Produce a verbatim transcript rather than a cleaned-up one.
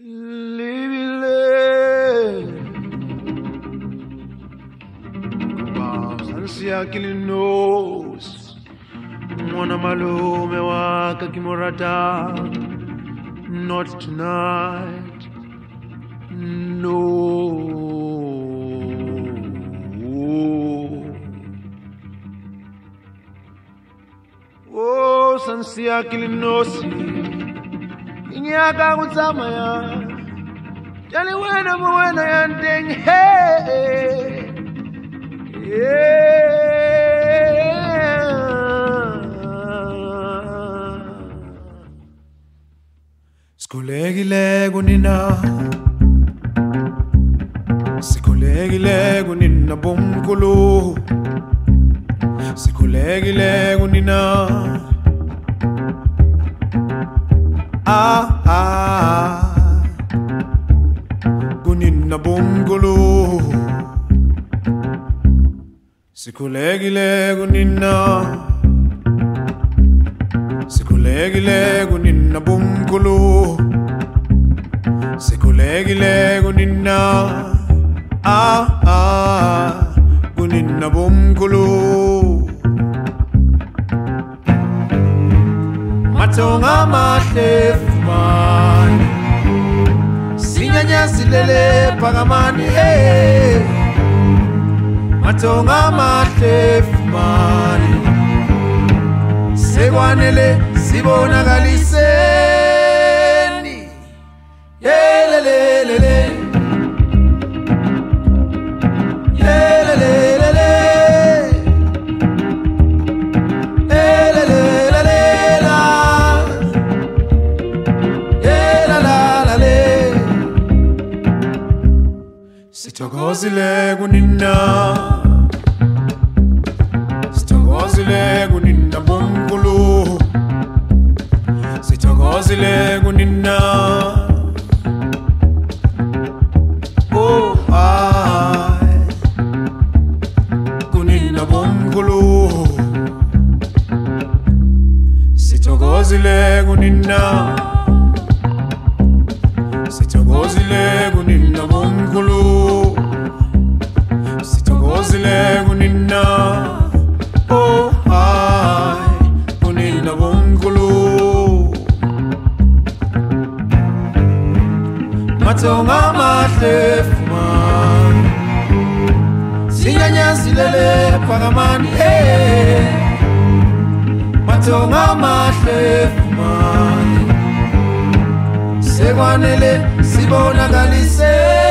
Libile Kubasansia kilinos Mwana malume waka kimurata. Not tonight, no. Oh, sansia kilinosi Inyaka kutamaya Jali wena mwena yandeng hey yeah. Sikulegile kunina Sikulegile kunina bomkulu Sikulegile kunina Ah ah Kunina bomkulu Sikulegile kunina Sikulegile kunina bomkulu Sikulegile kunina Ah ah Kunina bomkulu Matonga matefumani Sinyanya silele pagamani hey. Matonga matefumani Segwanele sibona galiseni Yelelelele Yelelelele Yelelelele Yelalalale Sitogozile kunina Sitogozile kunina bomkulu Sitogozile kunina Oh I Kunina bomkulu Sitogozile kunina Sitogozile kunina bomkulu Sitogozile kunina Oh I Kunina bomkulu Matonga matefumani Sinyanya silele pagamani hey. Matonga matefumani Segwanele sibona galise